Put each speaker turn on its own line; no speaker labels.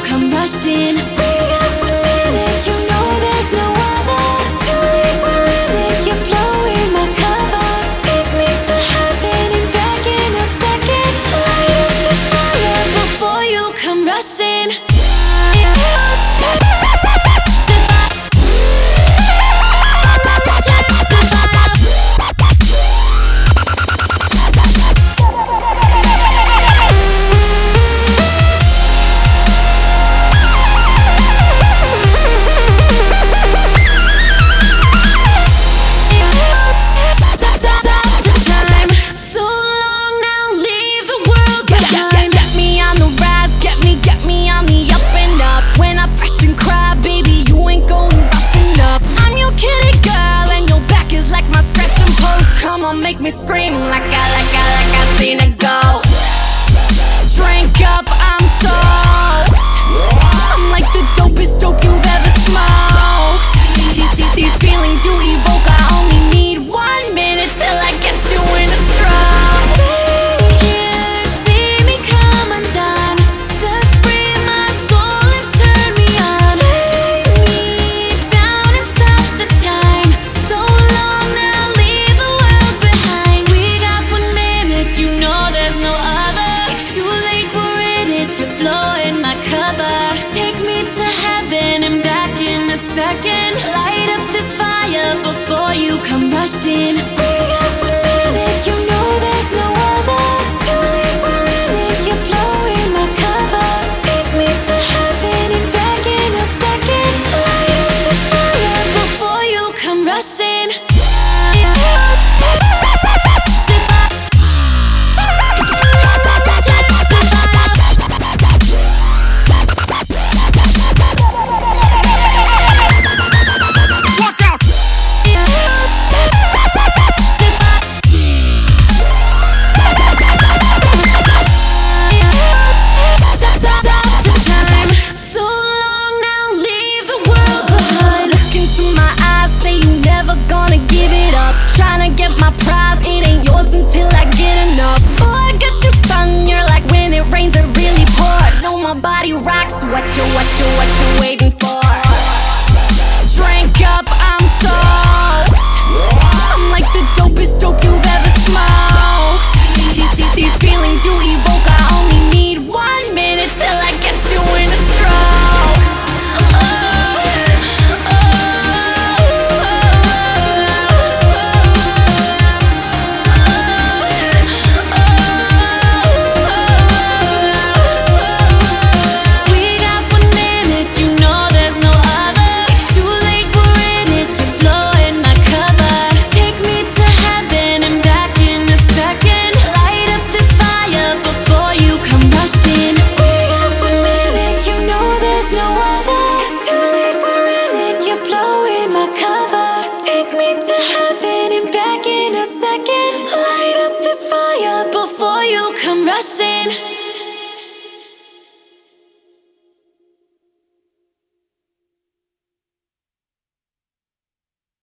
come rushing. We got 1 minute, you know there's no other. It's too late, we're in it, you're blowing my cover. Take me to heaven and back in a second. Light up this fire before you come rushing. Make me scream like I seen it go. Drink up, I'm soaked. I'm like the dopest dope you've ever smoked. These feelings you evoke, I only need 1 minute till I get you in a stroke. Stay here, see me come undone. Just free my soul and turn me on. Lay me down and stop the time. So long now, leave the world behind. We got 1 minute, you know there's no other. It's too late, we're in it, you're blowing my cover. Take me to heaven and back in a second. Light up this fire before you come rushing. We got 1 minute, you know there's no other. It's too late, we're in it, you're blowing my cover. Take me to heaven and back in a second. Light up this fire before you come rushing. Tryna get my prize, it ain't yours until I get enough. Boy, I got you stunned, you're like when it rains it really pours. Know my body rocks, what you waiting for? Drink up, I'm soaked. I'm like the dopest dope you've ever smoked. These feelings you evoke, I only need 1 minute till I get you in a stroke. Light up this fire before you come rushing.